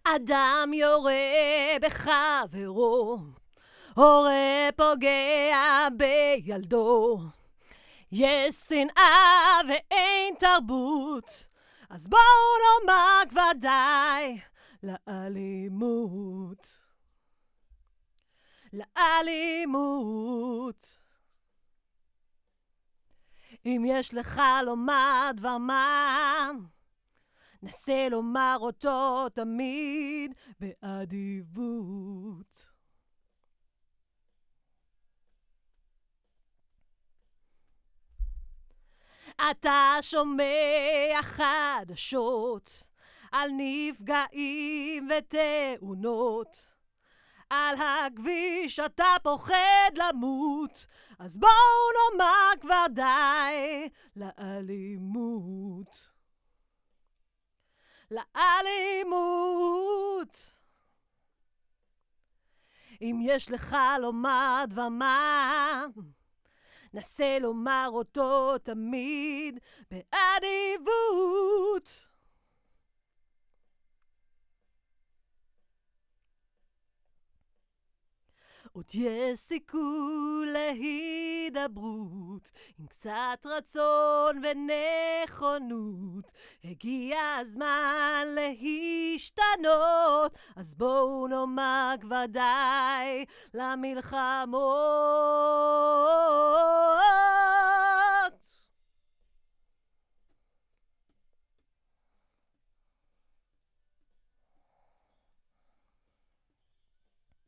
אדם יורה בחברו, הורה פוגע בילדו. יש שנאה ואין תרבות, אז בואו נאמר כבר די לאלימות. לאלימות. אם יש לך לומר דבר מה, נסה לומר אותו תמיד באדיבות. אתה שומע חדשות על נפגעים ותאונות, על הכביש אתה פוחד למות, אז בואו נאמר כבר די לאלימות. לאלימות. אם יש לך לומר דבר מה, נסה לומר אותו תמיד באדיבות. עוד יש סיכוי להידברות, עם קצת רצון ונכונות. הגיע הזמן להשתנות, אז בואו נאמר כבר די למלחמות.